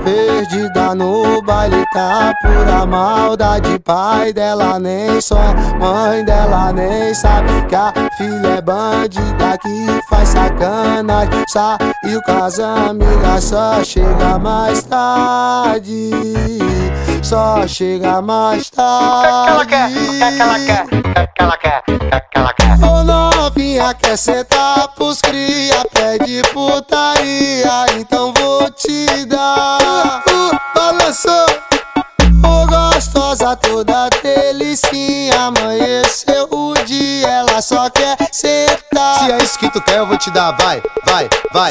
Perdida no baile, tá pura maldade. Pai dela nem sonha, mãe dela nem sabe que a filha é bandida que faz sacanagem. Saiu com as amigas, só chega mais tarde. Só chega mais tarde. O que ela quer? O que ela quer? Ô novinha, quer sentar pros cria, pede putaria, então vou te dar. Balançou, ô gostosa toda delicinha, amanheceu o dia, ela só quer sentar. Se é isso que tu quer, eu vou te dar, vai, vai, vai.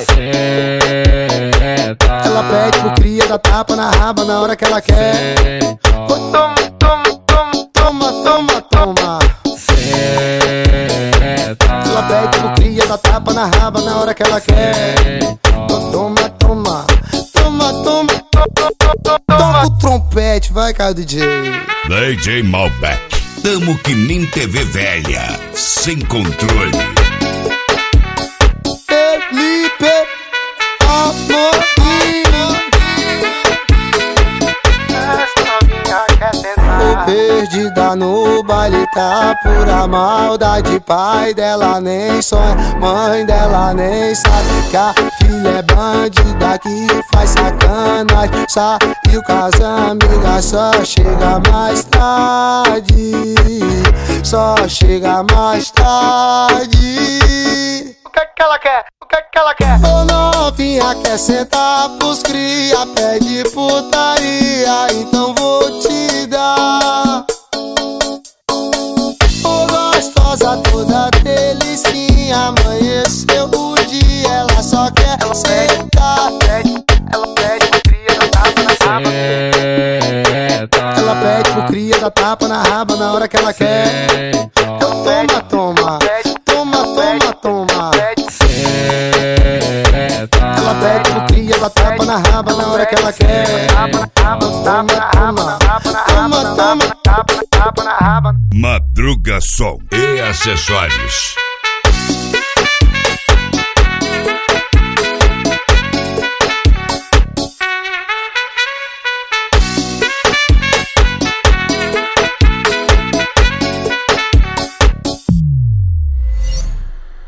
Ela pede pro cria, dá tapa na raba na hora que ela quer. Toma, toma, toma, Toma, toma, toma. Ela pede pro cria, dá tapa na raba na hora que ela quer. Toma, toma, toma, toma. Toca o trompete, vai, cara, DJ. DJ Malbec. Tamo que nem TV velha, sem controle. Felipe Amorim. essa novinha quer sentar. Tô perdida no baile, tá pura maldade. Pai dela nem sonha, mãe dela nem sabe que a filha é bandida que faz sacanagem. Saiu com as amigas, só chega mais tarde. Só chega mais tarde. O que ela quer? O que ela quer? Ô novinha, quer sentar pros cria, pede putaria, então vou te dar. Ô gostosa toda delicinha, amanheceu o dia, ela só quer sentar. Ela pede pro cria, dá tapa na raba. Ela pede pro cria, dá tapa na raba na hora que ela quer. Toma, toma, toma, toma, toma. Ela pede pro cria, dá tapa na raba na hora que ela quer. Toma, toma, Tapa na raba. Madruga Som e acessórios.